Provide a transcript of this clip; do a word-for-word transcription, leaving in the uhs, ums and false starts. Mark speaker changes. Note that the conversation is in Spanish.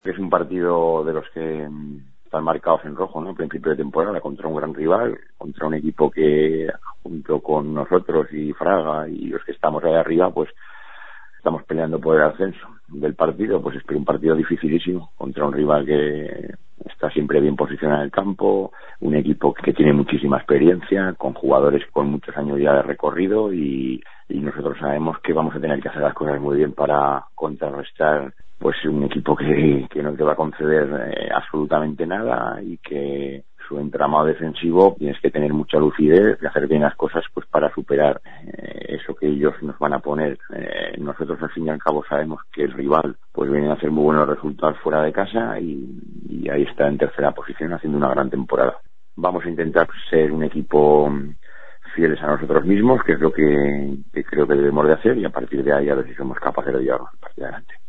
Speaker 1: Es un partido de los que están marcados en rojo, ¿no? Principio de temporada, contra un gran rival, contra un equipo que, junto con nosotros y Fraga y los que estamos ahí arriba, pues estamos peleando por el ascenso del partido. Pues espero un partido dificilísimo contra un rival que está siempre bien posicionado en el campo, un equipo que tiene muchísima experiencia, con jugadores con muchos años ya de recorrido, y, y nosotros sabemos que vamos a tener que hacer las cosas muy bien para contrarrestar pues un equipo que, que no te va a conceder eh, absolutamente nada, y que su entramado defensivo tienes que tener mucha lucidez y hacer bien las cosas pues para superar eh, eso que ellos nos van a poner. Eh, nosotros al fin y al cabo sabemos que el rival pues viene a hacer muy buenos resultados fuera de casa, y, y ahí está en tercera posición haciendo una gran temporada. Vamos a intentar ser un equipo fieles a nosotros mismos, que es lo que, que creo que debemos de hacer, y a partir de ahí a ver si somos capaces de llevar el partido adelante.